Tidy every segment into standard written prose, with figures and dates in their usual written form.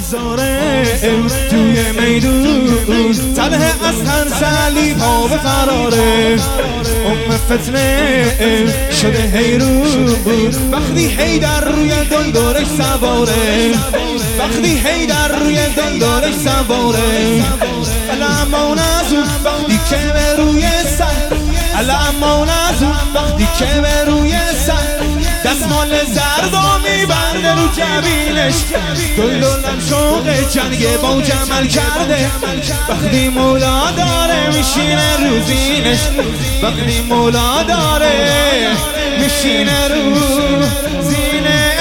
میذاره توی میدون، تله از ترس علی پا به فراره. فتنه شده حیرون، وقتی حیدر روی دندارش سواره، وقتی حیدر روی دندارش سواره. الامان از اون وقتی که به روی سر، الامان از اون وقتی که به روی سر، دستمال زردا میبنده رو جبینش. دلدلم شوق جنگ با جمل کرده، وقتی مولا داره میشینه رو زینش، وقتی مولا داره میشینه رو زینش.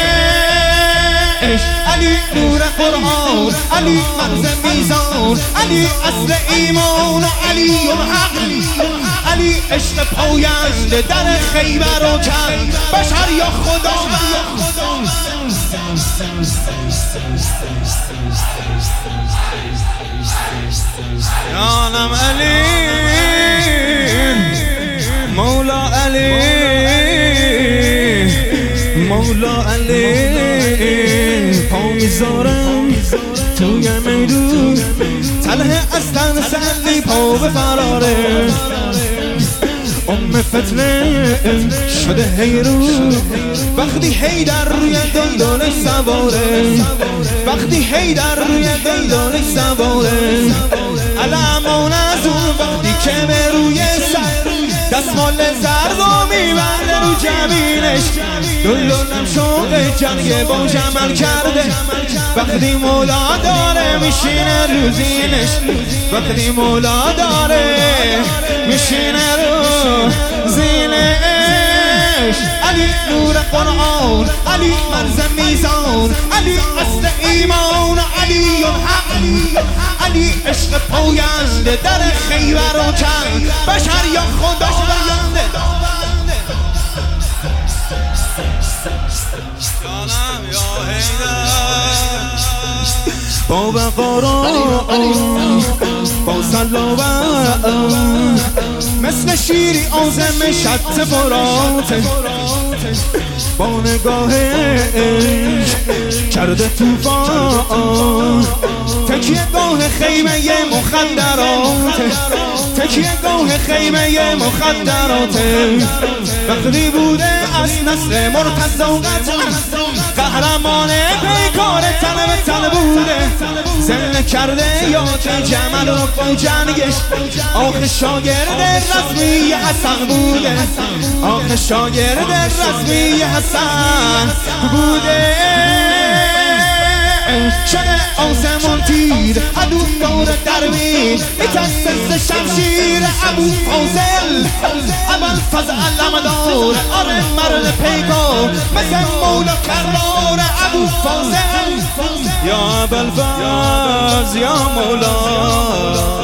علی نور قرآن، علی مرز میزان، علی اصل ایمان، علی حق، علی عشق پاینده در خیبر و کن، بشر یا خدا. یانم علی مولا، علی مولا، علی پا میذارم توی میدون، تله از ترس علی پا به فراره. فتنه شده حیرون، وقتی حیدر روی دندانش سواره، وقتی حیدر روی دندانش سواره. الامان از اون وقتی که به روی سر، دستمال زردا میبنده رو جبینش. دلدلم شوق جنگ با جمل کرده، وقتی مولا داره میشینه رو زینش، وقتی مولا داره میشینه رو زینش. علی نور قرآن، علی مرز میزان، علی اصل ایمان، علی حق، علی عشق پاینده در خیبر و کن، بشر یا خدا بنده. جانم یا حیدر با بقارا با صلوات، مثل شیری آزم شط فرات، با نگاهش کرده توفان. تکیه گاه خیمه مخدرات، تکیه گاه خیمه مخدرات. وقتی بوده از نسل مرتضی قهرمان پیکار تن بوده، زمین کرده یاد جمل و با جنگش. آخه شاگرد رسمی حسن بوده، آخه شاگرد رسمی حسن بوده. شده آسمون تیر عدو دور درویش، میترسه شمشیر ابو فاضل، اول فضل علمدار، آره مرد پیکار، مثل مولا کرار ابو فاضل. یا ابوالفضل یا مولا